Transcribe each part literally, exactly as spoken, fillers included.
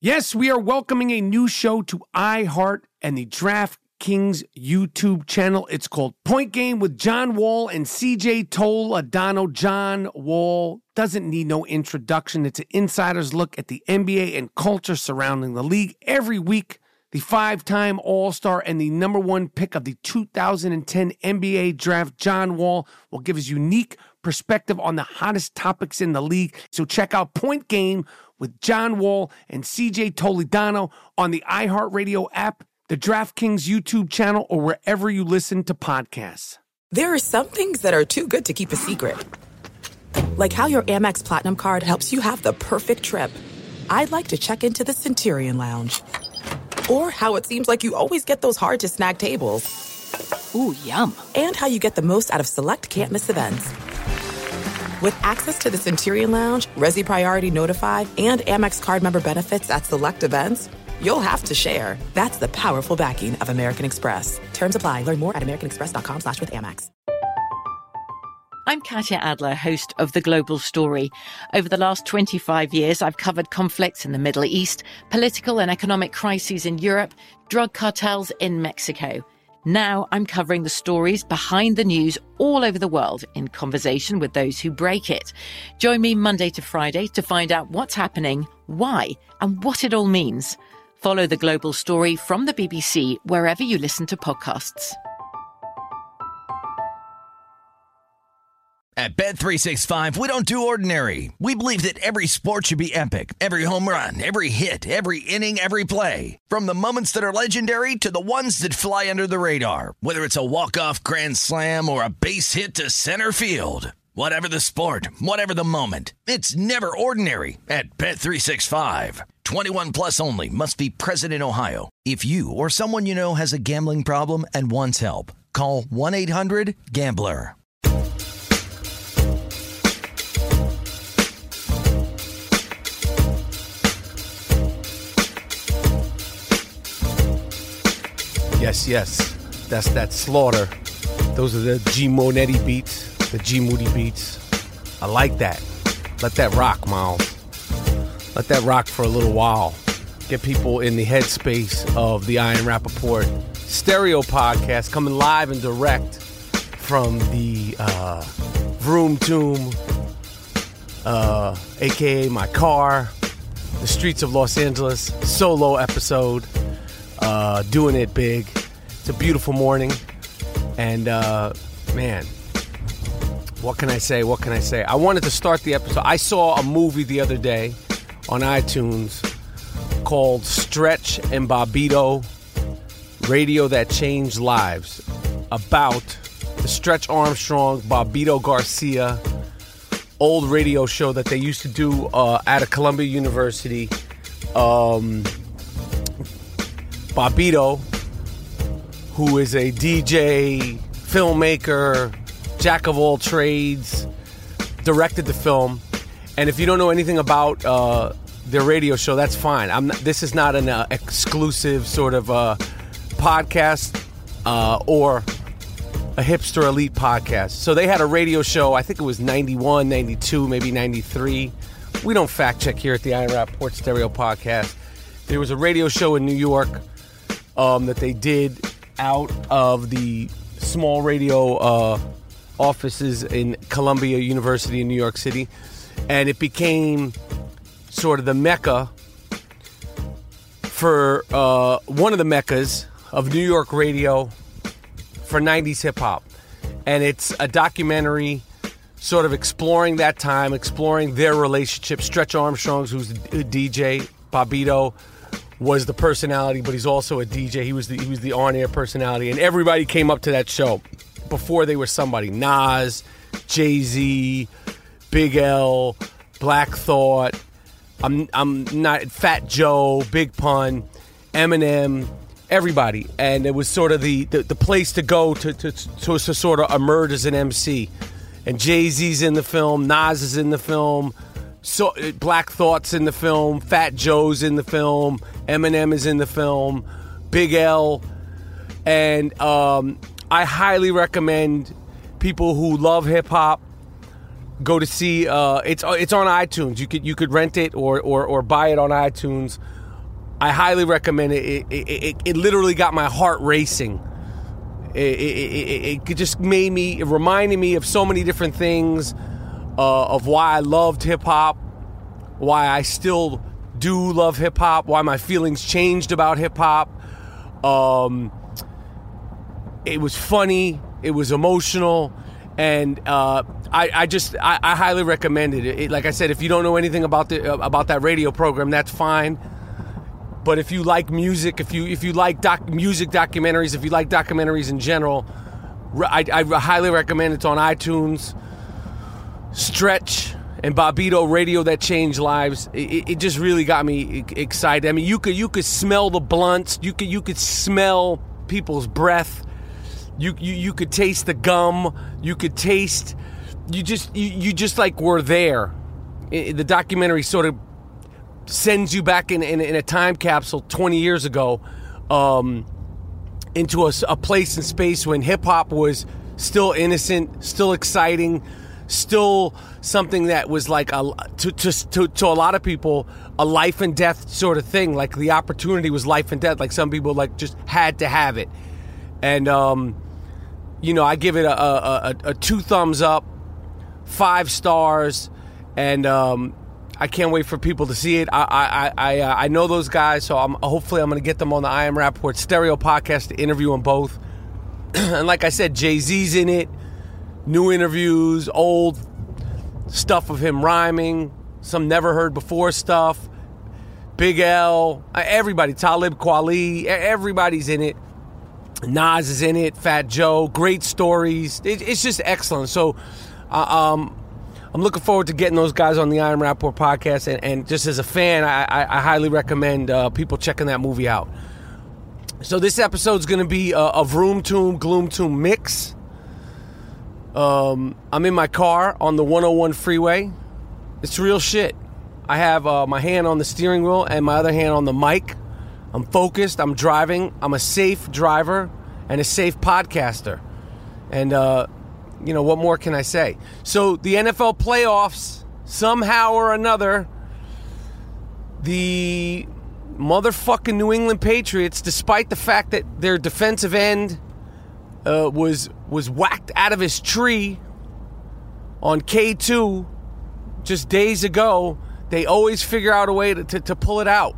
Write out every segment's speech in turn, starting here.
Yes, we are welcoming a new show to iHeart and the DraftKings YouTube channel. It's called Point Game with John Wall and C J Toledano. John Wall doesn't need no introduction. It's an insider's look at the N B A and culture surrounding the league. Every week, the five-time All-Star and the number one pick of the two thousand ten N B A draft, John Wall, will give his unique perspective on the hottest topics in the league. So check out Point Game with John Wall and C J Toledano on the iHeartRadio app, the DraftKings YouTube channel, or wherever you listen to podcasts. There are some things that are too good to keep a secret. Like how your Amex Platinum card helps you have the perfect trip. I'd like to check into the Centurion Lounge. Or how it seems like you always get those hard-to-snag tables. Ooh, yum. And how you get the most out of select can't-miss events. With access to the Centurion Lounge, Resi Priority Notified, and Amex card member benefits at select events, you'll have to share. That's the powerful backing of American Express. Terms apply. Learn more at americanexpress.com slash with Amex. I'm Katya Adler, host of The Global Story. Over the last twenty-five years, I've covered conflicts in the Middle East, political and economic crises in Europe, drug cartels in Mexico. Now I'm covering the stories behind the news all over the world in conversation with those who break it. Join me Monday to Friday to find out what's happening, why, and what it all means. Follow The Global Story from the B B C wherever you listen to podcasts. At Bet three sixty-five, we don't do ordinary. We believe that every sport should be epic. Every home run, every hit, every inning, every play. From the moments that are legendary to the ones that fly under the radar. Whether it's a walk-off grand slam or a base hit to center field. Whatever the sport, whatever the moment. It's never ordinary at Bet three sixty-five. twenty-one plus only. Must be present in Ohio. If you or someone you know has a gambling problem and wants help, call one eight hundred gambler. Yes, yes, that's that Slaughter. Those are the G Monetti beats, the G Moody beats. I like that. Let that rock, Miles. Let that rock for a little while. Get people in the headspace of the Ian Rappaport stereo podcast, coming live and direct from the uh, Vroom Tomb, uh, a k a my car, the streets of Los Angeles, solo episode. Uh, doing it big. It's a beautiful morning. And, uh, man, what can I say? What can I say? I wanted to start the episode. I saw a movie the other day on iTunes called Stretch and Bobbito, Radio That Changed Lives, about the Stretch Armstrong, Bobbito Garcia old radio show that they used to do uh, at a Columbia University. Um... Bobbito, who is a D J, filmmaker, jack of all trades, directed the film. And if you don't know anything about uh, their radio show, that's fine. I'm not, this is not an uh, exclusive sort of uh, podcast uh, or a hipster elite podcast. So they had a radio show, I think it was ninety-one, ninety-two, maybe ninety-three. We don't fact check here at the Ian Rappaport Stereo Podcast. There was a radio show in New York Um, that they did out of the small radio uh, offices in Columbia University in New York City. And it became sort of the mecca for uh, one of the meccas of New York radio for nineties hip-hop. And it's a documentary sort of exploring that time, exploring their relationship. Stretch Armstrong, who's a D J, Bobbito was the personality, but he's also a D J. He was the he was the on-air personality, and everybody came up to that show before they were somebody. Nas, Jay-Z, Big L, Black Thought. I'm I'm not Fat Joe, Big Pun, Eminem, everybody, and it was sort of the the, the place to go to to, to to sort of emerge as an M C. And Jay-Z's in the film, Nas is in the film. So Black Thought's in the film, Fat Joe's in the film, Eminem is in the film, Big L, and um, I highly recommend people who love hip hop go to see. Uh, it's it's on iTunes. You could you could rent it or or, or buy it on iTunes. I highly recommend it. It, it, it, it literally got my heart racing. It, it, it, it just made me, it reminded me of so many different things, uh, of why I loved hip-hop, why I still do love hip-hop, why my feelings changed about hip-hop. Um, it was funny, it was emotional, and uh, I, I just, I, I highly recommend it. It. Like I said, if you don't know anything about the about that radio program, that's fine. But if you like music, if you if you like doc, music documentaries, if you like documentaries in general, I, I highly recommend it. It's on iTunes. Stretch and Bobbito, Radio That Changed Lives. It, it just really got me excited. I mean, you could you could smell the blunts. You could you could smell people's breath. You you you could taste the gum. You could taste. You just you, you just like were there. It, the documentary sort of sends you back in, in, in a time capsule twenty years ago, um, into a, a place and space when hip-hop was still innocent, still exciting, still something that was like a, to, to, to, to a lot of people a life and death sort of thing. Like the opportunity was life and death. Like some people like just had to have it. And, um, you know, I give it a, a, a, a two thumbs up, five stars, and um, I can't wait for people to see it. I I I, uh, I know those guys, so I'm hopefully I'm going to get them on the I Am Rappaport Stereo podcast to interview them both. And like I said, Jay-Z's in it, new interviews, old stuff of him rhyming, some never heard before stuff, Big L, everybody, Talib Kweli, everybody's in it. Nas is in it, Fat Joe, great stories. It, it's just excellent. So uh, um, I'm looking forward to getting those guys on the I Am Rappaport podcast. And, and just as a fan, I, I, I highly recommend uh, people checking that movie out. So this episode's going to be a, a Vroom Tomb, Gloom Tomb mix. Um, I'm in my car on the one oh one freeway. It's real shit. I have uh, my hand on the steering wheel and my other hand on the mic. I'm focused, I'm driving, I'm a safe driver and a safe podcaster. And, uh, you know, what more can I say? So, the N F L playoffs, somehow or another, the motherfucking New England Patriots, despite the fact that their defensive end uh, was, was whacked out of his tree on K two just days ago, they always figure out a way to, to, to pull it out.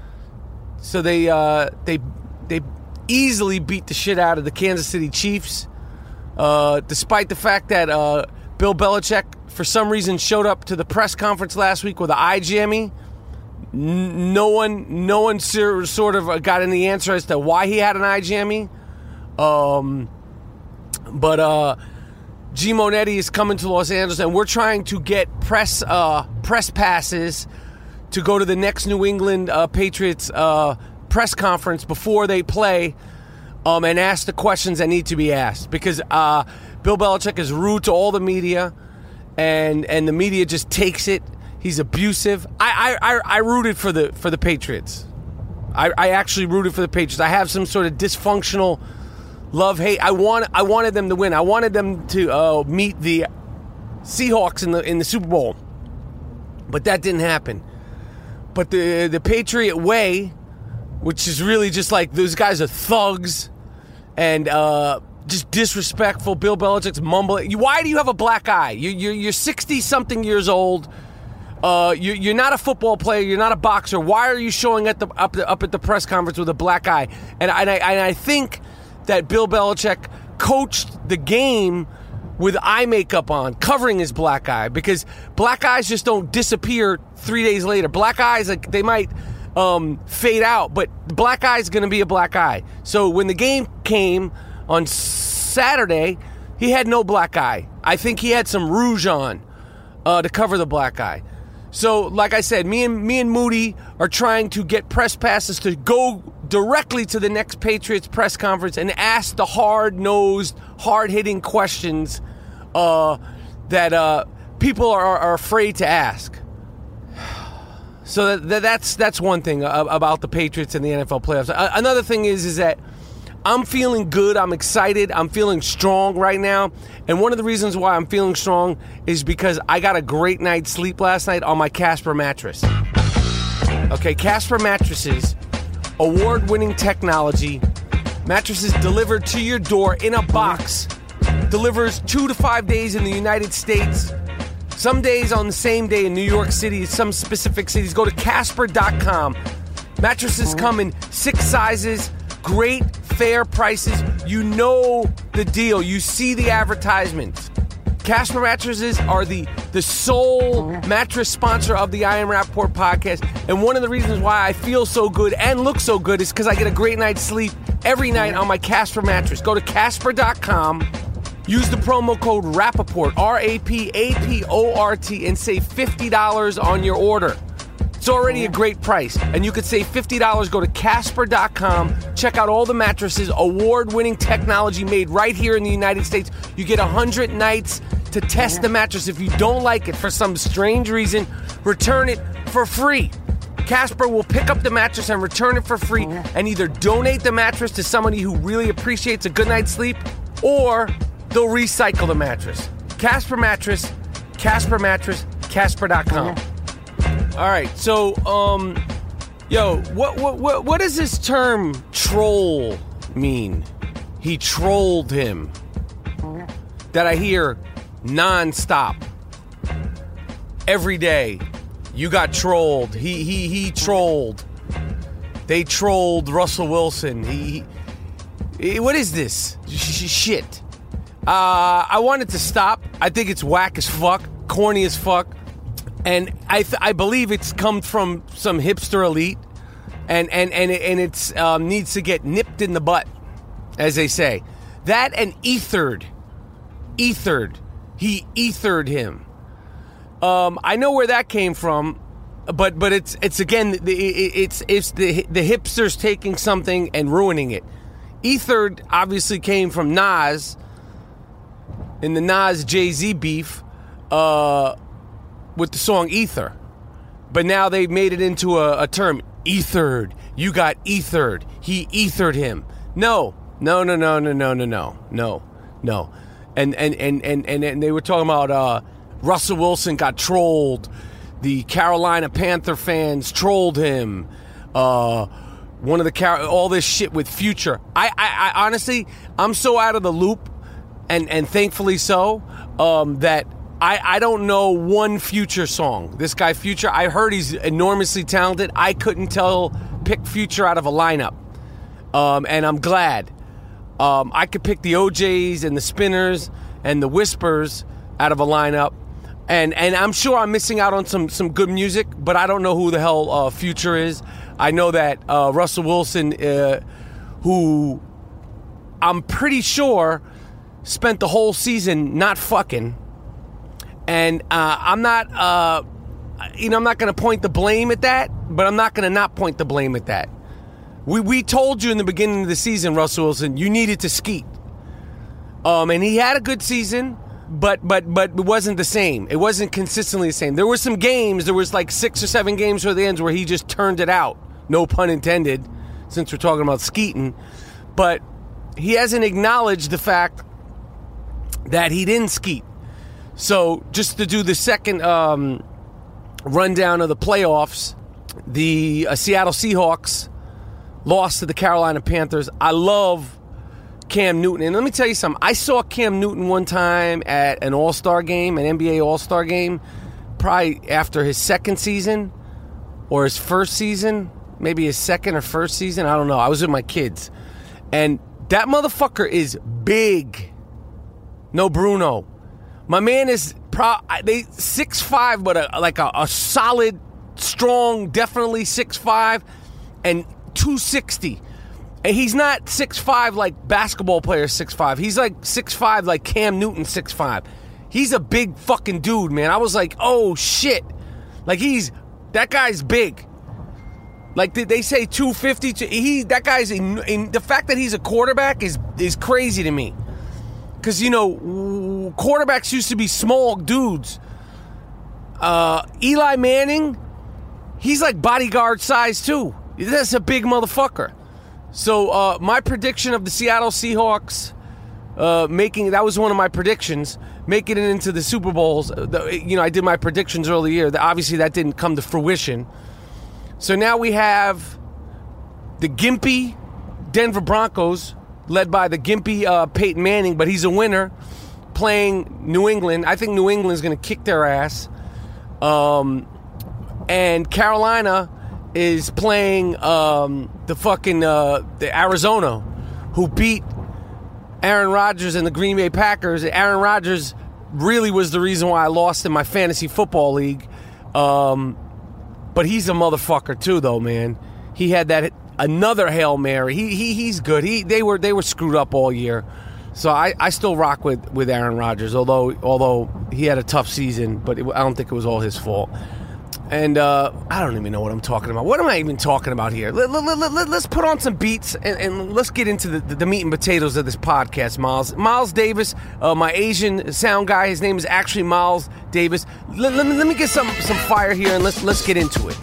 So they uh, they they easily beat the shit out of the Kansas City Chiefs, uh, despite the fact that uh, Bill Belichick, for some reason, showed up to the press conference last week with an eye jammy. N- no one, no one sort of got any answer as to why he had an eye jammy. Um, but uh, G. Monetti is coming to Los Angeles, and we're trying to get press uh, press passes to go to the next New England uh, Patriots uh, press conference before they play, um, and ask the questions that need to be asked. Because uh, Bill Belichick is rude to all the media, and and the media just takes it. He's abusive. I I, I, I rooted for the for the Patriots. I, I actually rooted for the Patriots. I have some sort of dysfunctional love-hate. I want I wanted them to win. I wanted them to uh, meet the Seahawks in the in the Super Bowl, but that didn't happen. But the the Patriot way, which is really just like those guys are thugs and uh, just disrespectful. Bill Belichick's mumbling. Why do you have a black eye? You, you're you're sixty-something years old. Uh, you, you're not a football player. You're not a boxer. Why are you showing at the up the, up at the press conference with a black eye? And, and I and I think that Bill Belichick coached the game with eye makeup on, covering his black eye, because black eyes just don't disappear three days later. Black eyes, like, they might um, fade out, but black eye is going to be a black eye. So when the game came on Saturday, he had no black eye. I think he had some rouge on uh, to cover the black eye. So, like I said, me and me and Moody are trying to get press passes to go directly to the next Patriots press conference and ask the hard-nosed, hard-hitting questions uh, that uh, people are, are afraid to ask. So that, that's that's one thing about the Patriots and the N F L playoffs. Another thing is is that I'm feeling good. I'm excited. I'm feeling strong right now. And one of the reasons why I'm feeling strong is because I got a great night's sleep last night on my Casper mattress. Okay, Casper Mattresses, award-winning technology. Mattresses delivered to your door in a box. Delivers two to five days in the United States. Some days on the same day in New York City, some specific cities. Go to Casper dot com. Mattresses come in six sizes, great, fair prices. You know the deal. You see the advertisements. Casper Mattresses are the, the sole mattress sponsor of the I Am Rappaport podcast. And one of the reasons why I feel so good and look so good is because I get a great night's sleep every night on my Casper mattress. Go to Casper dot com. Use the promo code Rappaport, R A P A P O R T, and save fifty dollars on your order. It's already a great price, and you could save fifty dollars. Go to Casper dot com. Check out all the mattresses, award-winning technology made right here in the United States. You get one hundred nights to test the mattress. If you don't like it for some strange reason, return it for free. Casper will pick up the mattress and return it for free and either donate the mattress to somebody who really appreciates a good night's sleep, or they'll recycle the mattress. Casper Mattress, Casper Mattress, Casper dot com. All right, so, um, yo, what, what, what, what does this term troll mean? He trolled him. That I hear nonstop. Every day. You got trolled. He, he, he trolled. They trolled Russell Wilson. He, he what is this? Sh- shit. Uh, I want it to stop. I think it's whack as fuck, corny as fuck, and I th- I believe it's come from some hipster elite, and and and it, and it's um, needs to get nipped in the butt, as they say. That and ethered, ethered. He ethered him. Um, I know where that came from, but but it's it's again the, it's it's the the hipsters taking something and ruining it. Ethered obviously came from Nas. In the Nas Jay-Z beef uh, with the song Ether. But now they've made it into a, a term, ethered. You got ethered. He ethered him. No, no, no, no, no, no, no, no, no, no. And and, and, and, and, and they were talking about uh, Russell Wilson got trolled. The Carolina Panther fans trolled him. Uh, one of the, Car- all this shit with Future. I, I, I honestly, I'm so out of the loop. And and thankfully so, um, that I, I don't know one Future song. This guy Future, I heard he's enormously talented. I couldn't tell, pick Future out of a lineup. Um, and I'm glad. Um, I could pick the O Js and the Spinners and the Whispers out of a lineup. And and I'm sure I'm missing out on some, some good music, but I don't know who the hell uh, Future is. I know that uh, Russell Wilson, uh, who I'm pretty sure spent the whole season not fucking, and uh, I'm not, uh, you know, I'm not going to point the blame at that, but I'm not going to not point the blame at that. We we told you in the beginning of the season, Russell Wilson, you needed to skeet, um, and he had a good season, but but but it wasn't the same. It wasn't consistently the same. There were some games, there was like six or seven games toward the ends where he just turned it out. No pun intended, since we're talking about skeeting, but he hasn't acknowledged the fact that he didn't skeet. So just to do the second um, rundown of the playoffs, the uh, Seattle Seahawks lost to the Carolina Panthers. I love Cam Newton. And let me tell you something. I saw Cam Newton one time at an All-Star game, an N B A All-Star game, probably after his second season or his first season, maybe his second or first season. I don't know. I was with my kids. And that motherfucker is big. No Bruno. My man is pro. They six five, but a, like a, a solid, strong, definitely six five, and two sixty. And he's not six five like basketball players six five. He's like six five like Cam Newton six five. He's a big fucking dude, man. I was like, oh shit, like he's that guy's big. Like they say, two fifty. He that guy's in, in the fact that he's a quarterback is is crazy to me. Because, you know, quarterbacks used to be small dudes. Uh, Eli Manning, he's like bodyguard size, too. That's a big motherfucker. So, uh, my prediction of the Seattle Seahawks, uh, making, that was one of my predictions, making it into the Super Bowls. The, you know, I did my predictions earlier. Obviously, that didn't come to fruition. So now we have the gimpy Denver Broncos, led by the gimpy uh, Peyton Manning, but he's a winner, playing New England. I think New England's going to kick their ass. Um, and Carolina is playing um, the fucking uh, the Arizona, who beat Aaron Rodgers and the Green Bay Packers. Aaron Rodgers really was the reason why I lost in my fantasy football league. Um, but he's a motherfucker too, though, man. He had that another Hail Mary. He he he's good. He they were they were screwed up all year. So I, I still rock with, with Aaron Rodgers, although although he had a tough season, but it, I don't think it was all his fault. And uh, I don't even know what I'm talking about. What am I even talking about here? Let, let, let, let, let's put on some beats and, and let's get into the, the, the meat and potatoes of this podcast, Miles. Miles Davis, uh, my Asian sound guy, his name is actually Miles Davis. Let, let, me, let me get some, some fire here and let's, let's get into it.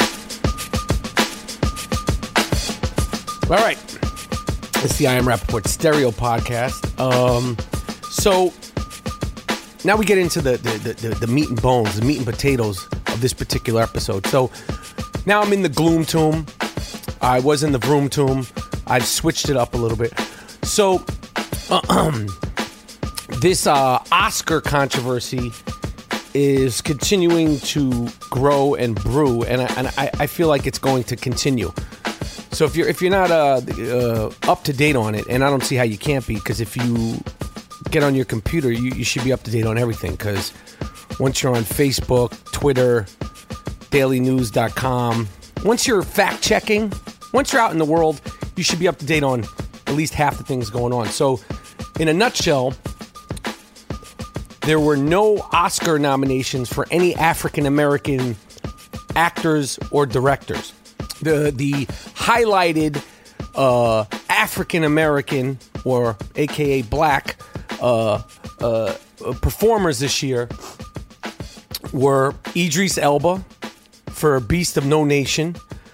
All right. It's the I Am Rappaport Stereo Podcast. Um, so now we get into the, the, the, the meat and bones, the meat and potatoes of this particular episode. So now I'm in the gloom tomb. I was in the vroom tomb. I've switched it up a little bit. So uh, this uh, Oscar controversy is continuing to grow and brew, and I, and I, I feel like it's going to continue. So if you're if you're not uh, uh, up to date on it, and I don't see how you can't be, because if you get on your computer, you, you should be up to date on everything, because once you're on Facebook, Twitter, daily news dot com, once you're fact checking, once you're out in the world, you should be up to date on at least half the things going on. So in a nutshell, there were no Oscar nominations for any African American actors or directors. The the highlighted uh, African American, or A K A black, uh, uh, performers this year were Idris Elba for Beast of No Nation,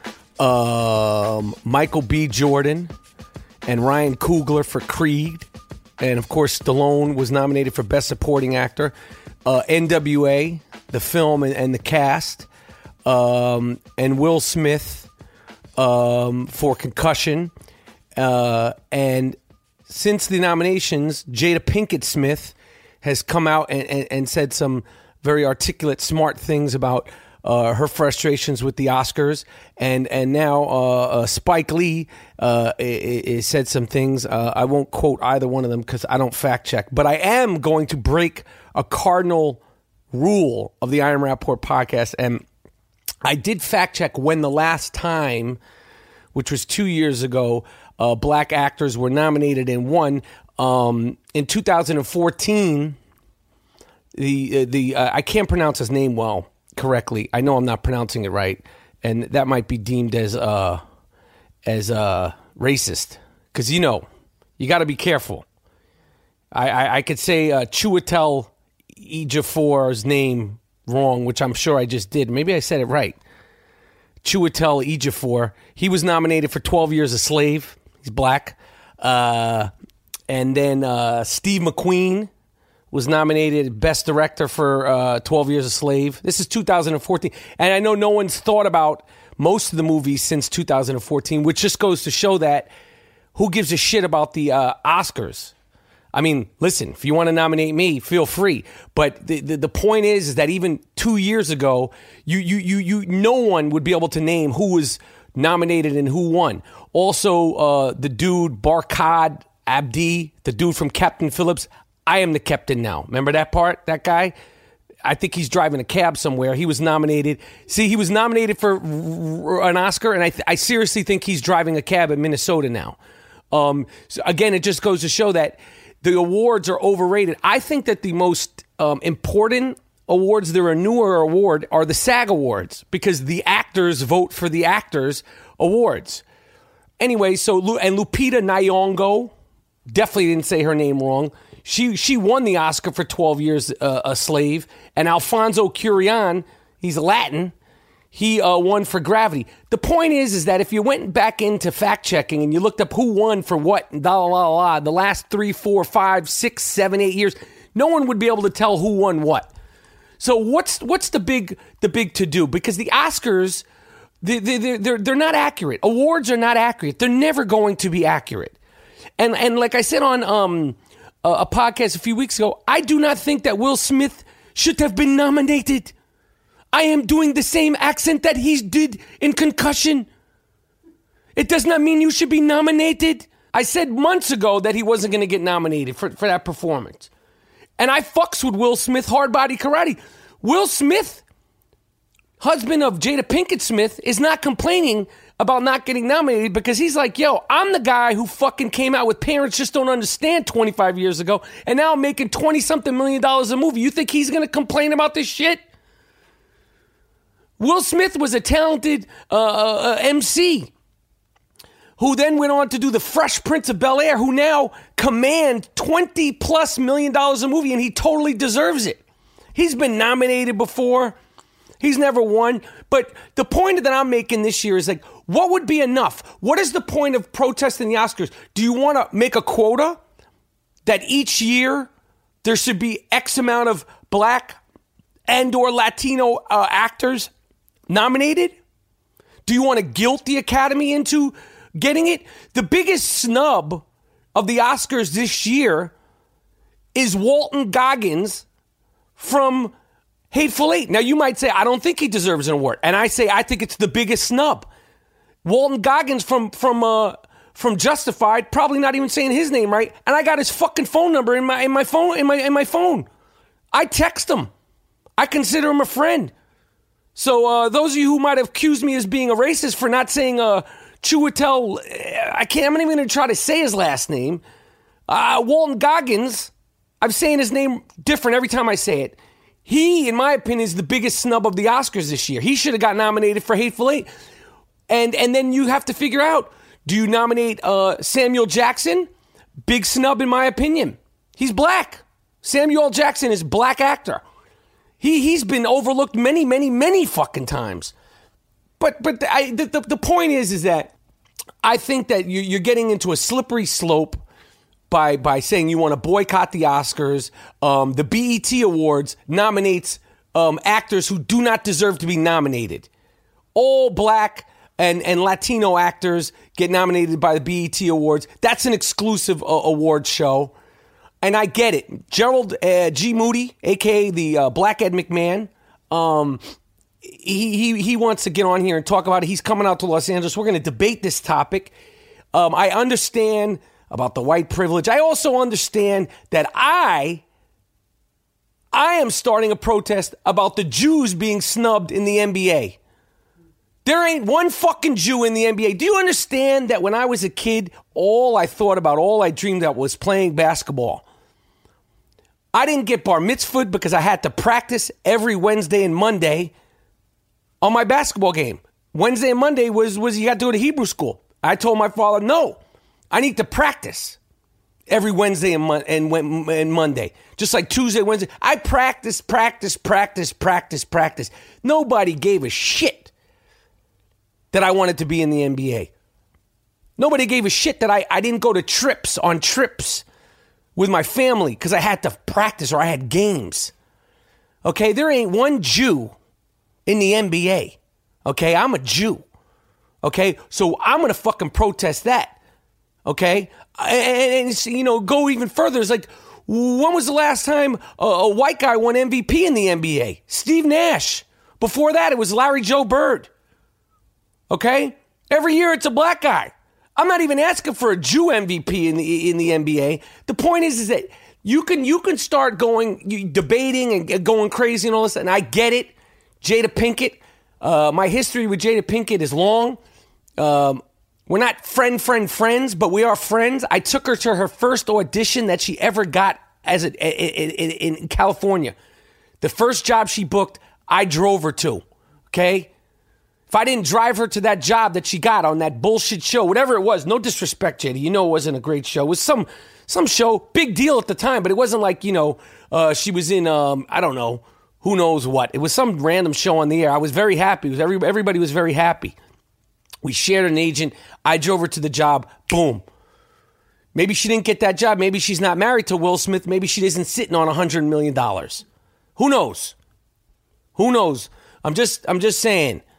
um, Michael B. Jordan, and Ryan Coogler for Creed, and of course Stallone was nominated for Best Supporting Actor. Uh, N W A, the film and, and the cast, um, and Will Smith um, for Concussion. Uh, and since the nominations, Jada Pinkett Smith has come out and, and, and said some very articulate, smart things about uh, her frustrations with the Oscars. And and now uh, uh, Spike Lee uh, is said some things. Uh, I won't quote either one of them because I don't fact check. But I am going to break a cardinal rule of the I Am Rappaport podcast. And I did fact check when the last time, which was two years ago, uh, black actors were nominated and won. Um, in two thousand fourteen, the the uh, I can't pronounce his name well correctly. I know I'm not pronouncing it right, and that might be deemed as uh as uh racist, because you know you got to be careful. I I, I could say uh, Chiwetel Ejiofor's name wrong, which I'm sure I just did. Maybe I said it right. Chiwetel Ejiofor. He was nominated for twelve Years a Slave. He's black. Uh, and then uh, Steve McQueen was nominated Best Director for uh, twelve Years a Slave. This is two thousand fourteen. And I know no one's thought about most of the movies since two thousand fourteen, which just goes to show that who gives a shit about the uh, Oscars? I mean, listen, if you want to nominate me, feel free. But the, the, the point is, is that even two years ago, you, you, you, you, no one would be able to name who was nominated and who won. Also, uh, the dude, Barkhad Abdi, the dude from Captain Phillips, I am the captain now. Remember that part, that guy? I think he's driving a cab somewhere. He was nominated. See, he was nominated for an Oscar, and I, th- I seriously think he's driving a cab in Minnesota now. Um, so again, it just goes to show that the awards are overrated. I think that the most um, important awards, they're a newer award, are the SAG Awards, because the actors vote for the actors' awards. Anyway, so, and Lupita Nyong'o, definitely didn't say her name wrong. She she won the Oscar for twelve Years uh, a Slave. And Alfonso Cuarón, he's Latin, he uh, won for Gravity. The point is, is that if you went back into fact checking and you looked up who won for what, la la la, the last three, four, five, six, seven, eight years, no one would be able to tell who won what. So what's what's the big the big to do? Because the Oscars, They, they, they're, they're, they're not accurate. Awards are not accurate. They're never going to be accurate. And and like I said on um, a, a podcast a few weeks ago, I do not think that Will Smith should have been nominated. I am doing the same accent that he did in Concussion. It does not mean you should be nominated. I said months ago that he wasn't going to get nominated for, for that performance. And I fucks with Will Smith, Hard Body Karate. Will Smith, husband of Jada Pinkett Smith, is not complaining about not getting nominated because he's like, yo, I'm the guy who fucking came out with Parents Just Don't Understand twenty-five years ago, and now I'm making twenty-something million dollars a movie. You think he's going to complain about this shit? Will Smith was a talented uh, uh, M C who then went on to do The Fresh Prince of Bel-Air, who now command twenty plus million dollars a movie, and he totally deserves it. He's been nominated before. He's never won. But the point that I'm making this year is like, what would be enough? What is the point of protesting the Oscars? Do you want to make a quota that each year there should be X amount of black and or Latino uh, actors nominated? Do you want to guilt the Academy into getting it? The biggest snub of the Oscars this year is Walton Goggins from Hateful Eight. Now, you might say, I don't think he deserves an award. And I say, I think it's the biggest snub. Walton Goggins from from uh, from Justified, probably not even saying his name right. And I got his fucking phone number in my in my phone in my in my phone. I text him. I consider him a friend. So uh, those of you who might have accused me as being a racist for not saying uh, Chiwetel, I can't. I'm not even going to try to say his last name. Uh, Walton Goggins. I'm saying his name different every time I say it. He, in my opinion, is the biggest snub of the Oscars this year. He should have got nominated for Hateful Eight. And and then you have to figure out, do you nominate uh, Samuel Jackson? Big snub, in my opinion. He's black. Samuel Jackson is a black actor. He, he's been overlooked many, many, many fucking times. But but I, the, the, the point is, is that I think that you, you're getting into a slippery slope by by saying you want to boycott the Oscars. Um, the B E T Awards nominates um, actors who do not deserve to be nominated. All black and, and Latino actors get nominated by the B E T Awards. That's an exclusive uh, award show. And I get it. Gerald uh, G. Moody, a k a the uh, Black Ed McMahon, um, he, he, he wants to get on here and talk about it. He's coming out to Los Angeles. We're going to debate this topic. Um, I understand about the white privilege. I also understand that I, I am starting a protest about the Jews being snubbed in the N B A. There ain't one fucking Jew in the N B A. Do you understand that when I was a kid, all I thought about, all I dreamed of was playing basketball? I didn't get bar mitzvahed because I had to practice every Wednesday and Monday on my basketball game. Wednesday and Monday was, was you had to go to Hebrew school. I told my father, no. I need to practice every Wednesday and, Mo- and, and Monday. Just like Tuesday, Wednesday. I practice, practice, practice, practice, practice. Nobody gave a shit that I wanted to be in the N B A. Nobody gave a shit that I, I didn't go to trips on trips with my family because I had to practice or I had games. Okay, there ain't one Jew in the N B A. Okay, I'm a Jew. Okay, so I'm going to fucking protest that. Okay, and, and you know, go even further. It's like, when was the last time a, a white guy won M V P in the N B A? Steve Nash. Before that, it was Larry Joe Bird. Okay, every year it's a black guy. I'm not even asking for a Jew M V P in the in the N B A. The point is, is that you can you can start going you, debating and going crazy and all this. And I get it. Jada Pinkett. Uh, my history with Jada Pinkett is long. Um, We're not friend, friend, friends, but we are friends. I took her to her first audition that she ever got as a, in, in, in California. The first job she booked, I drove her to, okay? If I didn't drive her to that job that she got on that bullshit show, whatever it was, no disrespect, Jada, you know it wasn't a great show. It was some some show, big deal at the time, but it wasn't like, you know, uh, she was in, um, I don't know, who knows what. It was some random show on the air. I was very happy. It was every, everybody was very happy. We shared an agent. I drove her to the job. Boom. Maybe she didn't get that job. Maybe she's not married to Will Smith. Maybe she isn't sitting on one hundred million dollars. Who knows? Who knows? I'm just I'm just saying.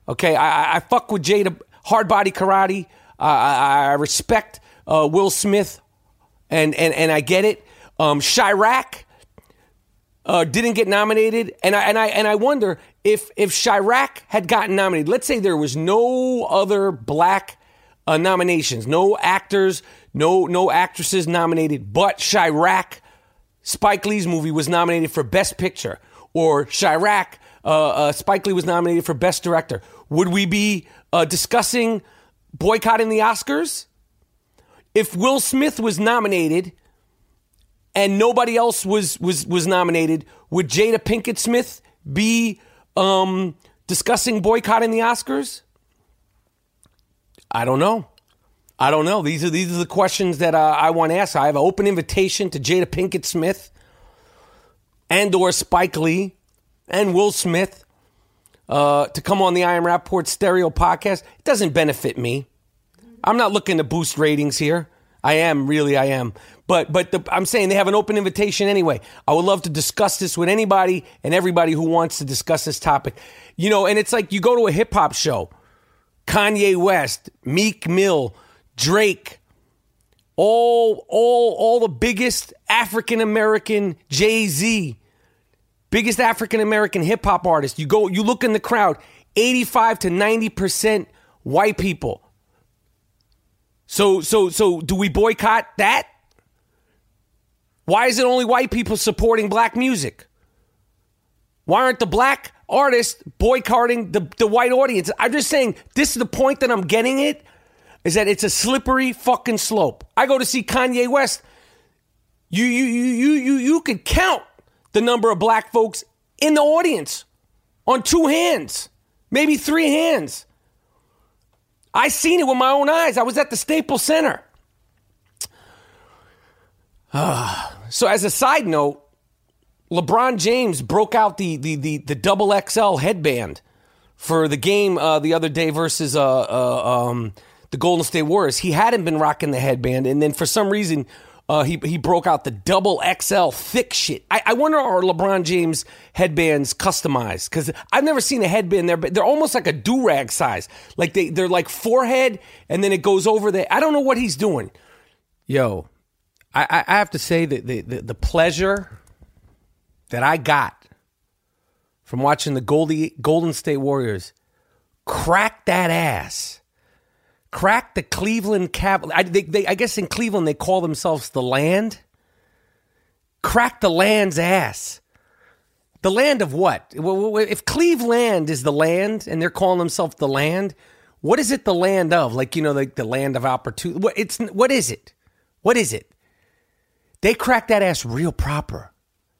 Okay, I, I fuck with Jada, hard body karate. Uh, I, I respect uh, Will Smith, and, and, and I get it. Um, Chirac uh, didn't get nominated, and I and I and I wonder if if Chirac had gotten nominated. Let's say there was no other black uh, nominations, no actors, no no actresses nominated, but Chirac, Spike Lee's movie, was nominated for Best Picture, or Chirac, uh, uh, Spike Lee was nominated for Best Director. Would we be uh, discussing boycotting the Oscars? If Will Smith was nominated and nobody else was was was nominated, would Jada Pinkett Smith be um, discussing boycotting the Oscars? I don't know. I don't know. These are these are the questions that uh, I want to ask. I have an open invitation to Jada Pinkett Smith and or Spike Lee and Will Smith uh, to come on the I Am Rapaport Stereo podcast. It doesn't benefit me. I'm not looking to boost ratings here. I am, really, I am. But but the, I'm saying they have an open invitation anyway. I would love to discuss this with anybody and everybody who wants to discuss this topic. You know, and it's like you go to a hip-hop show. Kanye West, Meek Mill, Drake, all, all, all the biggest African-American, Jay-Z, biggest African-American hip-hop artists. You go, you look in the crowd, eighty-five to ninety percent white people. So, so, so do we boycott that? Why is it only white people supporting black music? Why aren't the black artists boycotting the, the white audience? I'm just saying, this is the point that I'm getting at, is that it's a slippery fucking slope. I go to see Kanye West. You, you, you, you, you, you could count the number of black folks in the audience on two hands, maybe three hands. I seen it with my own eyes. I was at the Staples Center. Uh, so as a side note, LeBron James broke out the the the, the double X L headband for the game uh, the other day versus uh, uh, um, the Golden State Warriors. He hadn't been rocking the headband, and then for some reason uh, he he broke out the double X L thick shit. I, I wonder, are LeBron James headbands customized? Because I've never seen a headband there, but they're almost like a do-rag size. Like they they're like forehead, and then it goes over there. I don't know what he's doing. Yo, I, I have to say that the, the the pleasure that I got from watching the Goldie, Golden State Warriors crack that ass, crack the Cleveland Cavaliers. I, they, they, I guess in Cleveland they call themselves the Land. Crack the Land's ass. The land of what? If Cleveland is the land and they're calling themselves the Land, what is it the land of? Like, you know, like the land of opportunity. What, it's, what is it? What is it? They cracked that ass real proper.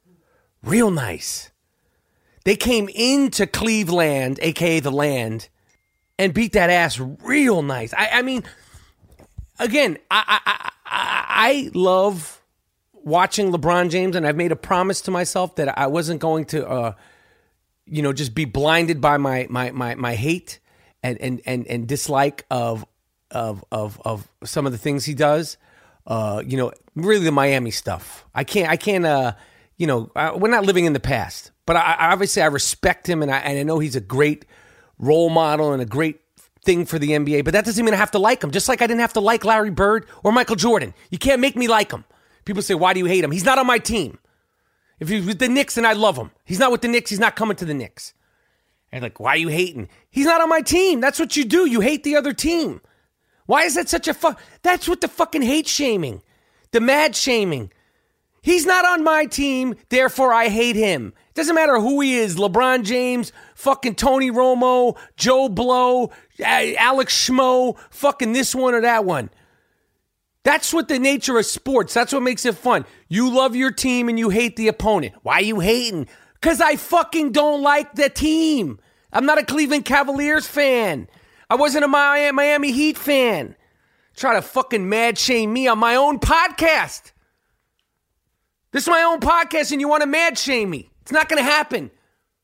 Real nice. They came into Cleveland, a k a the Land, and beat that ass real nice. I, I mean, again, I, I, I, I love watching LeBron James, and I've made a promise to myself that I wasn't going to, uh, you know, just be blinded by my my my, my hate and, and, and, and dislike of of of of some of the things he does. Uh, you know, really the Miami stuff. I can't. I can't. Uh, You know, uh, we're not living in the past, but I, I obviously I respect him, and I, and I know he's a great role model and a great thing for the N B A, but that doesn't mean I have to like him, just like I didn't have to like Larry Bird or Michael Jordan. You can't make me like him. People say, why do you hate him? He's not on my team. If he's with the Knicks, then I love him. He's not with the Knicks, he's not coming to the Knicks. And like, why are you hating? He's not on my team. That's what you do. You hate the other team. Why is that such a fuck? That's what the fucking hate shaming, the mad shaming. He's not on my team, therefore I hate him. It doesn't matter who he is, LeBron James, fucking Tony Romo, Joe Blow, Alex Schmo, fucking this one or that one. That's what the nature of sports, that's what makes it fun. You love your team and you hate the opponent. Why are you hating? Because I fucking don't like the team. I'm not a Cleveland Cavaliers fan. I wasn't a Miami Heat fan. Try to fucking mad shame me on my own podcast. This is my own podcast and you want to mad shame me. It's not going to happen.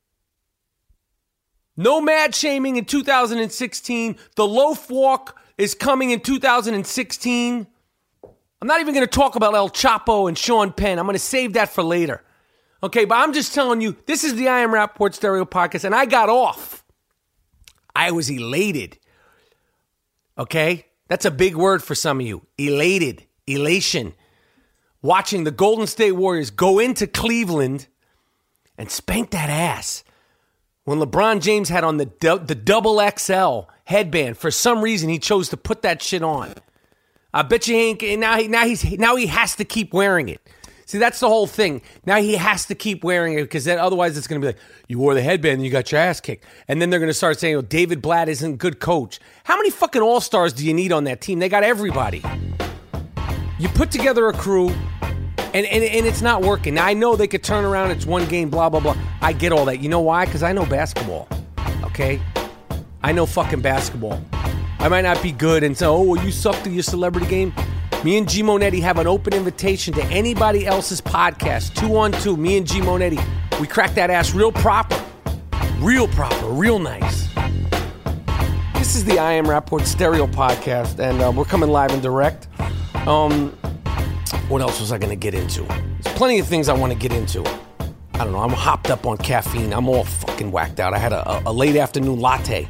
No mad shaming in two thousand sixteen. The loaf walk is coming in two thousand sixteen. I'm not even going to talk about El Chapo and Sean Penn. I'm going to save that for later. Okay, but I'm just telling you, this is the I Am Rapaport Stereo podcast, and I got off. I was elated. Okay? That's a big word for some of you. Elated. Elation. Watching the Golden State Warriors go into Cleveland and spank that ass. When LeBron James had on the du- the double X L headband, for some reason he chose to put that shit on. I bet you he ain't, now he now he's now he has to keep wearing it. See, that's the whole thing. Now he has to keep wearing it because then otherwise it's going to be like, you wore the headband and you got your ass kicked. And then they're going to start saying, oh, David Blatt isn't a good coach. How many fucking all-stars do you need on that team? They got everybody. You put together a crew and, and, and it's not working. Now, I know they could turn around. It's one game, blah, blah, blah. I get all that. You know why? Because I know basketball, okay? I know fucking basketball. I might not be good and say, oh, well, you sucked at your celebrity game. Me and G Monetti have an open invitation to anybody else's podcast. Two on two, me and G Monetti. We crack that ass real proper. Real proper, real nice. This is the I Am Rapport Stereo Podcast, and uh, we're coming live and direct. Um, what else was I going to get into? There's plenty of things I want to get into. I don't know, I'm hopped up on caffeine. I'm all fucking whacked out. I had a, a late afternoon latte.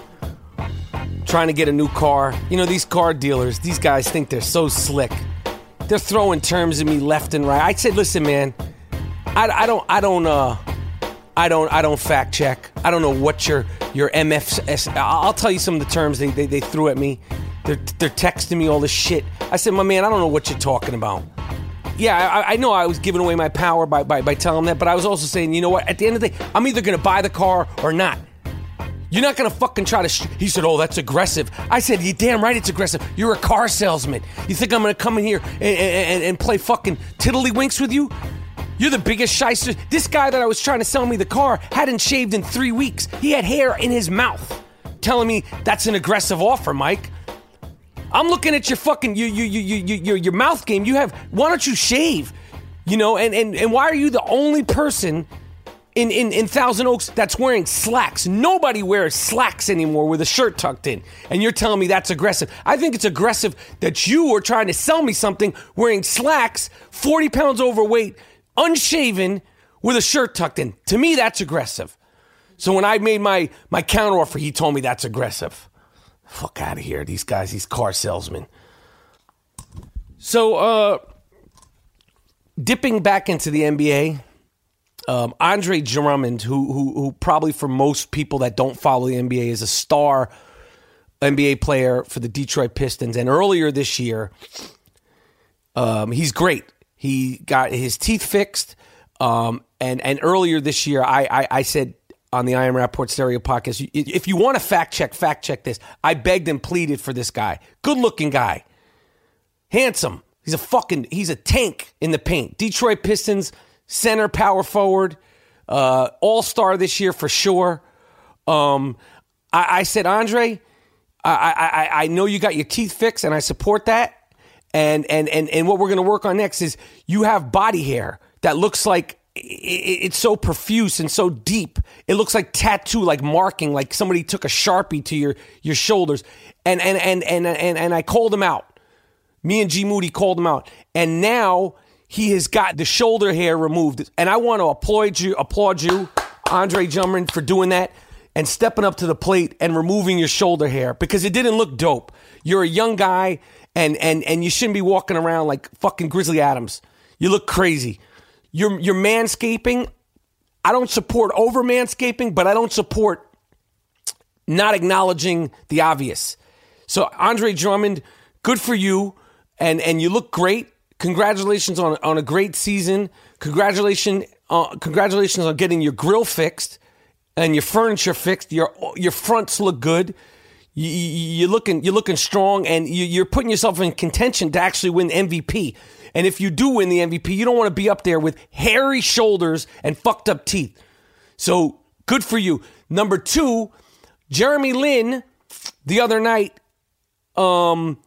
Trying to get a new car. You know, these car dealers, these guys think they're so slick. They're throwing terms at me left and right. I said, listen, man, I, I don't, I don't, uh, I don't, I don't fact check. I don't know what your, your M F S, I'll tell you some of the terms they, they, they threw at me. They're, they're texting me all this shit. I said, my man, I don't know what you're talking about. Yeah, I, I know I was giving away my power by, by, by telling them that, but I was also saying, you know what, at the end of the day, I'm either going to buy the car or not. You're not going to fucking try to... Sh-. He said, oh, that's aggressive. I said, you're damn right it's aggressive. You're a car salesman. You think I'm going to come in here and, and, and play fucking tiddlywinks with you? You're the biggest shyster. This guy that I was trying to sell me the car hadn't shaved in three weeks. He had hair in his mouth. Telling me that's an aggressive offer, Mike. I'm looking at your fucking... You, you, you, you, your, your mouth game. You have... Why don't you shave? You know, and, and, and why are you the only person... In, in, in Thousand Oaks, that's wearing slacks. Nobody wears slacks anymore with a shirt tucked in. And you're telling me that's aggressive. I think it's aggressive that you are trying to sell me something wearing slacks, forty pounds overweight, unshaven, with a shirt tucked in. To me, that's aggressive. So when I made my, my counteroffer, he told me that's aggressive. Fuck out of here, these guys, these car salesmen. So, uh, dipping back into the N B A... Um, Andre Drummond, who, who who probably for most people that don't follow the N B A is a star N B A player for the Detroit Pistons. And earlier this year, um, he's great. He got his teeth fixed. Um, and, and earlier this year, I, I, I said on the I Am Rapport Stereo podcast, if you want to fact check, fact check this. I begged and pleaded for this guy. Good looking guy. Handsome. He's a fucking, he's a tank in the paint. Detroit Pistons. Center, power forward, uh, all-star this year for sure. Um, I, I said, Andre, I, I, I know you got your teeth fixed, and I support that. And and and and what we're going to work on next is you have body hair that looks like it, it's so profuse and so deep. It looks like tattoo, like marking, like somebody took a Sharpie to your your shoulders. And and and and and, and I called him out. Me and G Moody called him out, and now. He has got the shoulder hair removed. And I want to applaud you, applaud you, Andre Drummond, for doing that and stepping up to the plate and removing your shoulder hair because it didn't look dope. You're a young guy, and and and you shouldn't be walking around like fucking Grizzly Adams. You look crazy. You're, you're manscaping. I don't support over manscaping, but I don't support not acknowledging the obvious. So, Andre Drummond, good for you, and and you look great. Congratulations on on a great season. Congratulations, uh, congratulations on getting your grill fixed and your furniture fixed. Your your fronts look good. You, you, you're looking you're looking strong, and you, you're putting yourself in contention to actually win the M V P. And if you do win the M V P, you don't want to be up there with hairy shoulders and fucked up teeth. So good for you. Number two, Jeremy Lin the other night. Um.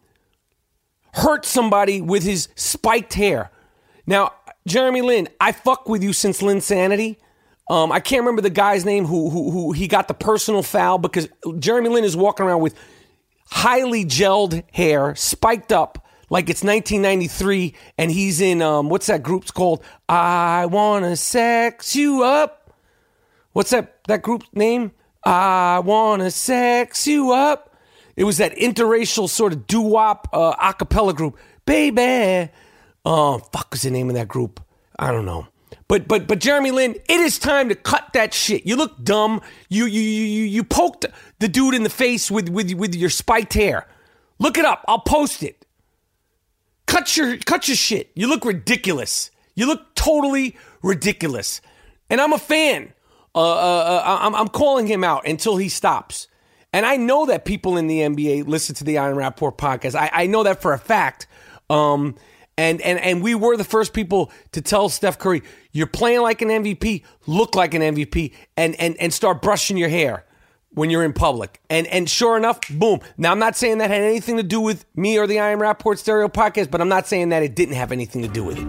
hurt somebody with his spiked hair. Now, Jeremy Lin, I fuck with you since Linsanity. Um, I can't remember the guy's name who, who who he got the personal foul because Jeremy Lin is walking around with highly gelled hair, spiked up like it's nineteen ninety-three, and he's in, um, what's that group's called? I Wanna Sex You Up. What's that, that group's name? I want to sex you up. It was that interracial sort of doo-wop uh, a cappella group. Baby. Oh, fuck was the name of that group? I don't know. But but but Jeremy Lin, it is time to cut that shit. You look dumb. You you you you poked the dude in the face with with with your spiked hair. Look it up. I'll post it. Cut your cut your shit. You look ridiculous. You look totally ridiculous. And I'm a fan. Uh, uh, uh, I'm I'm calling him out until he stops. And I know that people in the N B A listen to the Ian Rappaport podcast. I, I know that for a fact. Um. And, and and we were the first people to tell Steph Curry, you're playing like an M V P, look like an M V P, and and and start brushing your hair when you're in public. And and sure enough, boom. Now, I'm not saying that had anything to do with me or the Ian Rappaport Stereo Podcast, but I'm not saying that it didn't have anything to do with it.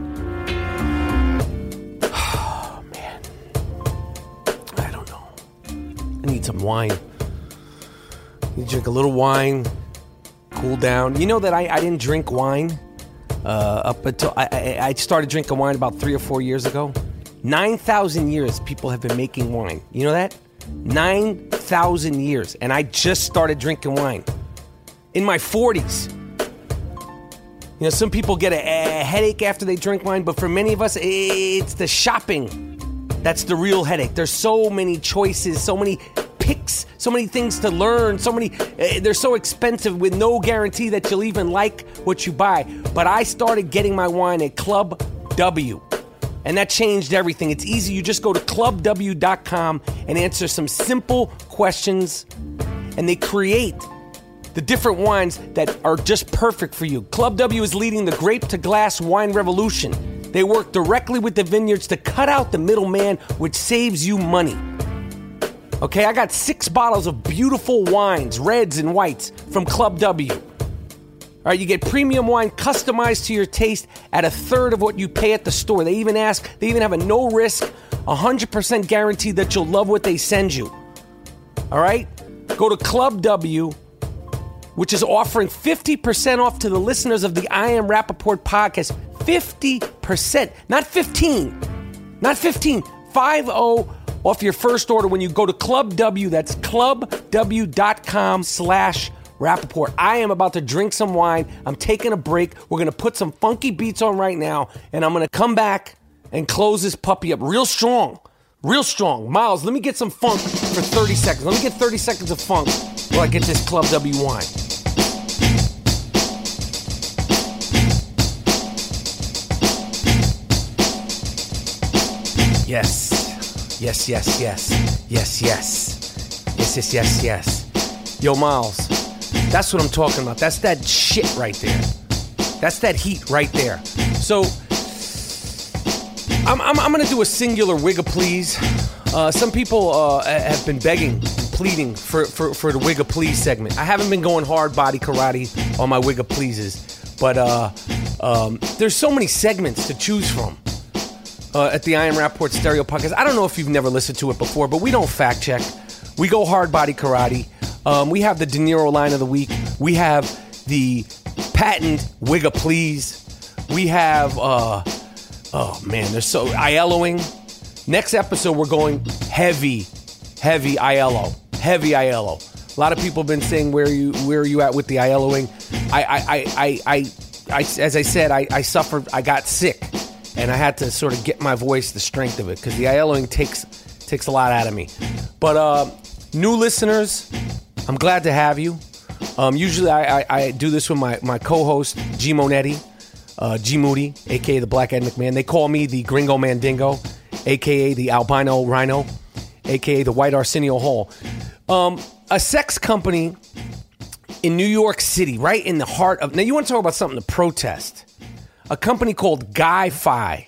Oh, man. I don't know. I need some wine. I need to drink a little wine, cool down. You know that I, I didn't drink wine Uh, up until I, I, I started drinking wine about three or four years ago. nine thousand years people have been making wine. You know that? nine thousand years. And I just started drinking wine in my forties. You know, some people get a, a headache after they drink wine, but for many of us, it's the shopping that's the real headache. There's so many choices, so many picks, so many things to learn, so many, uh, they're so expensive with no guarantee that you'll even like what you buy. But I started getting my wine at Club W, and that changed everything. It's easy. You just go to club w dot com and answer some simple questions, and they create the different wines that are just perfect for you. Club W is leading the grape to glass wine revolution. They work directly with the vineyards to cut out the middleman, which saves you money. Okay, I got six bottles of beautiful wines, reds and whites, from Club W. All right, you get premium wine customized to your taste at a third of what you pay at the store. They even ask, they even have a no-risk, one hundred percent guarantee that you'll love what they send you. All right? Go to Club W, which is offering fifty percent off to the listeners of the Ian Rappaport podcast. fifty percent, not fifteen. Not fifteen. five oh off your first order when you go to Club W. That's club w dot com slash Rappaport. I am about to drink some wine. I'm taking a break. We're going to put some funky beats on right now, and I'm going to come back and close this puppy up real strong. Real strong. Miles, let me get some funk for thirty seconds. Let me get thirty seconds of funk while I get this Club W wine. Yes. Yes, yes, yes. Yes, yes. Yes, yes, yes, yes. Yo, Miles, that's what I'm talking about. That's that shit right there. That's that heat right there. So, I'm I'm, I'm going to do a singular Wigga Please. Uh, some people uh, have been begging, pleading for, for, for the Wigga Please segment. I haven't been going hard body karate on my Wigga Pleases, but uh, um, there's so many segments to choose from. Uh, at the Ian Rappaport Stereo Podcast. I don't know if you've never listened to it before, but we don't fact check. We go hard body karate. Um, we have the De Niro line of the week. We have the patent Wigga Please. We have, uh, oh man, there's so, ILOing. Next episode, we're going heavy, heavy I L O. Heavy I L O. A lot of people have been saying, where are you, where are you at with the ILOing? I, I, I, I, I, I as I said, I, I suffered, I got sick. And I had to sort of get my voice, the strength of it, because the ILOing takes takes a lot out of me. But uh, new listeners, I'm glad to have you. Um, usually I, I, I do this with my, my co-host, G Monetti, uh, G Moody, a k a the Black Ed McMahon. They call me the Gringo Mandingo, a k a the Albino Rhino, a k a the White Arsenio Hall. Um, a sex company in New York City, right in the heart of... Now, you want to talk about something to protest. A company called Guy-Fi.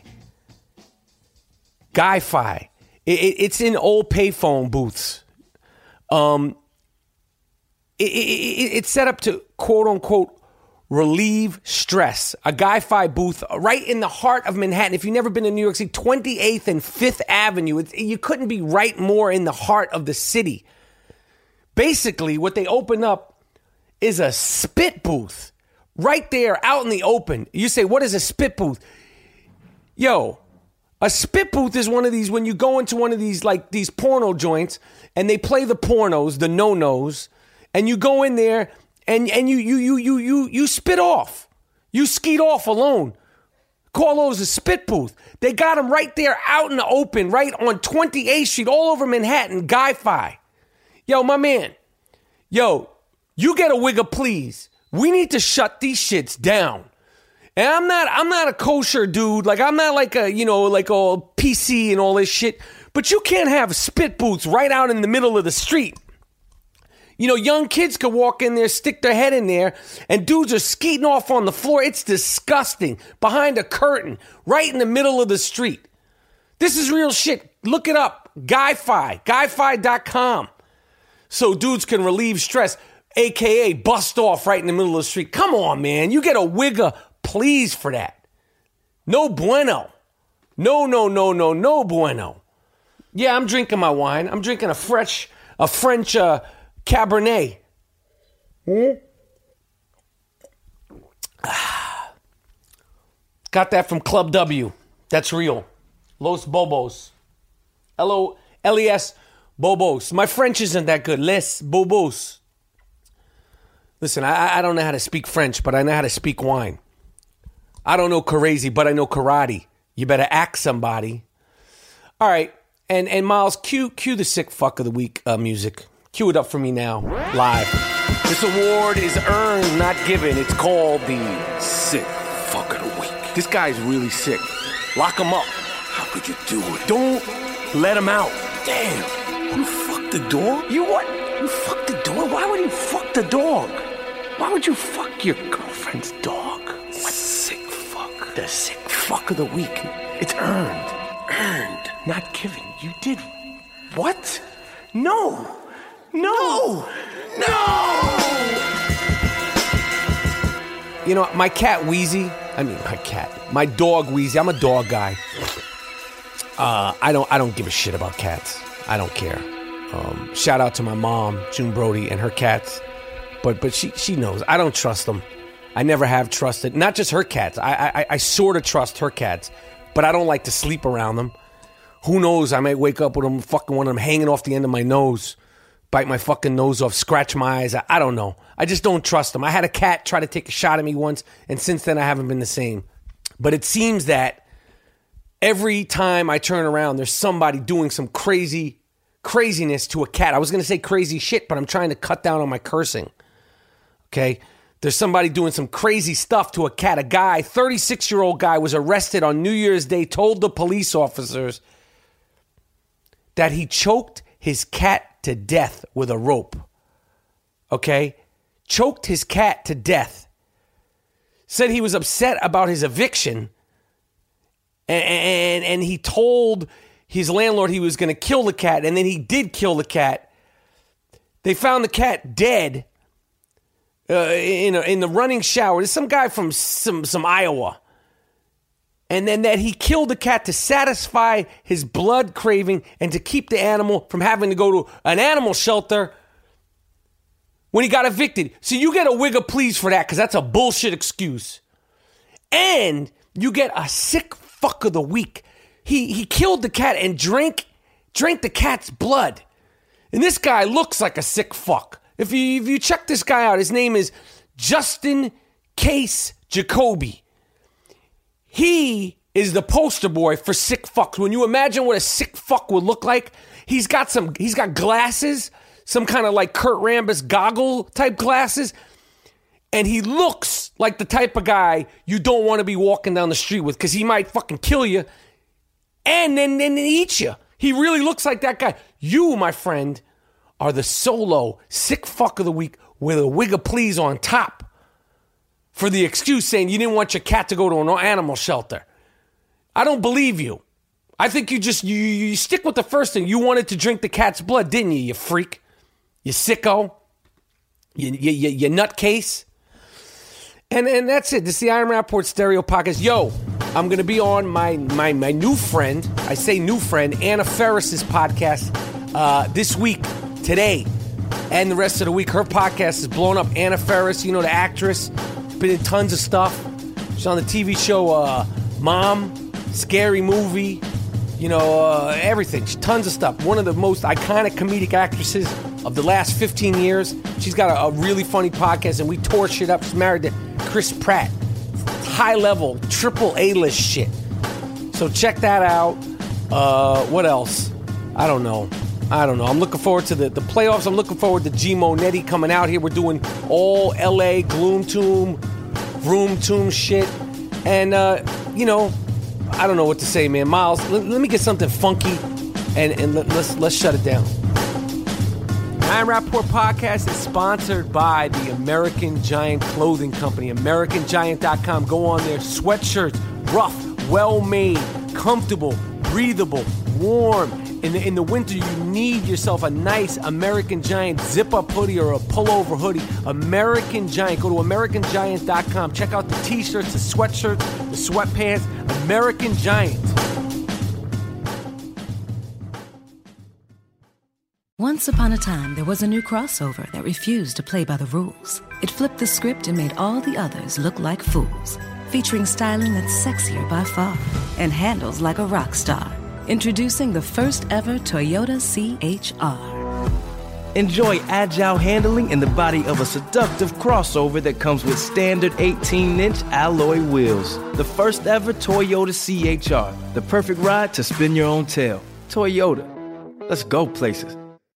Guy-Fi. It, it, it's in old payphone booths. Um, it, it, it's set up to, quote-unquote, relieve stress. A Guy-Fi booth right in the heart of Manhattan. If you've never been to New York City, twenty-eighth and fifth Avenue. It's, you couldn't be right more in the heart of the city. Basically, what they open up is a spit booth. Right there, out in the open. You say, what is a spit booth? Yo, A spit booth is one of these when you go into one of these like these porno joints and they play the pornos, the no-nos, and you go in there and and you you you you you you spit off. You skeet off alone. Call those a spit booth. They got them right there out in the open, right on twenty-eighth Street, all over Manhattan, Guy-Fi. Yo, my man. Yo, you get a wigger, please. We need to shut these shits down. And I'm not I'm not a kosher dude. Like, I'm not like a, you know, like a P C and all this shit. But you can't have spit booths right out in the middle of the street. You know, young kids could walk in there, stick their head in there, and dudes are skeeting off on the floor. It's disgusting. Behind a curtain, right in the middle of the street. This is real shit. Look it up. Guy-Fi. Guy Fi dot com. So dudes can relieve stress, a k a bust off right in the middle of the street. Come on, man. You get a wigger, please, for that. No bueno. No, no, no, no, no bueno. Yeah, I'm drinking my wine. I'm drinking a fresh, a French uh, Cabernet. Hmm? Got that from Club W. That's real. Los Bobos. L O L E S Bobos. My French isn't that good. Les Bobos. Listen, I, I don't know how to speak French, but I know how to speak wine. I don't know crazy, but I know karate. You better act somebody. All right. And and Miles, cue, cue the sick fuck of the week uh, music. Cue it up for me now, live. This award is earned, not given. It's called the sick fuck of the week. This guy's really sick. Lock him up. How could you do it? Don't let him out. Damn. You fucked the dog? You what? You fucked the dog? Why would you fuck the dog? Why would you fuck your girlfriend's dog? What? Sick fuck. The sick fuck of the week. It's earned. Earned. Not given. You did. What? No. No. No. You know, my cat Wheezy, I mean my cat, my dog Wheezy, I'm a dog guy. Uh, I don't I don't give a shit about cats. I don't care. Um, shout out to my mom, June Brody, and her cats. But but she she knows. I don't trust them. I never have trusted. Not just her cats. I I, I sort of trust her cats, but I don't like to sleep around them. Who knows? I might wake up with them, fucking one of them hanging off the end of my nose, bite my fucking nose off, scratch my eyes. I, I don't know. I just don't trust them. I had a cat try to take a shot at me once, and since then I haven't been the same. But it seems that every time I turn around, there's somebody doing some crazy craziness to a cat. I was going to say crazy shit, but I'm trying to cut down on my cursing. Okay? There's somebody doing some crazy stuff to a cat. A guy, thirty-six-year-old guy, was arrested on New Year's Day, told the police officers that he choked his cat to death with a rope. Okay? Choked his cat to death. Said he was upset about his eviction. And, and, and he told his landlord he was going to kill the cat. And then he did kill the cat. They found the cat dead uh, in, a, in the running shower. There's some guy from some, some Iowa. And then that he killed the cat to satisfy his blood craving and to keep the animal from having to go to an animal shelter when he got evicted. So you get a wigger please for that, because that's a bullshit excuse. And you get a sick fuck of the week. He he killed the cat and drank drank the cat's blood. And this guy looks like a sick fuck. If you if you check this guy out, his name is Justin Case Jacoby. He is the poster boy for sick fucks. When you imagine what a sick fuck would look like, he's got some, he's got glasses, some kind of like Kurt Rambis goggle type glasses, and he looks like the type of guy you don't want to be walking down the street with, because he might fucking kill you and then, then eat you. He really looks like that guy. You, my friend, are the solo sick fuck of the week with a wigger please on top, for the excuse saying you didn't want your cat to go to an animal shelter. I don't believe you. I think you just, you, you stick with the first thing. You wanted to drink the cat's blood, didn't you, you freak? You sicko? You, you, you, you nutcase? And and that's it. This is the Iron Rapport Stereo Podcast. Yo, I'm going to be on my, my, my new friend, I say new friend, Anna Ferris's podcast uh, this week, today, and the rest of the week. Her podcast is blown up. Anna Ferris, you know, the actress, been in tons of stuff. She's on the T V show uh, Mom. Scary Movie, you know, uh, everything. Tons of stuff. One of the most iconic comedic actresses of the last fifteen years. She's got a, a really funny podcast, and we tore shit up. She's married to Chris Pratt. High level, triple A-list shit. So check that out. Uh, what else? I don't know. I don't know. I'm looking forward to the, the playoffs. I'm looking forward to G Monetti coming out here. We're doing all L A Gloom Tomb, Room Tomb shit. And, uh, you know, I don't know what to say, man. Miles, let, let me get something funky, and, and let, let's let's shut it down. Ryan Rappaport Podcast is sponsored by the American Giant Clothing Company, American Giant dot com. Go on there. Sweatshirts, rough, well-made, comfortable, breathable, warm. In the, in the winter, you need yourself a nice American Giant zip-up hoodie or a pullover hoodie. American Giant. Go to American Giant dot com. Check out the T-shirts, the sweatshirts, the sweatpants. American Giant. Once upon a time, there was a new crossover that refused to play by the rules. It flipped the script and made all the others look like fools. Featuring styling that's sexier by far and handles like a rock star. Introducing the first ever Toyota C H R. Enjoy agile handling in the body of a seductive crossover that comes with standard eighteen-inch alloy wheels. The first ever Toyota C H R. The perfect ride to spin your own tail. Toyota. Let's go places.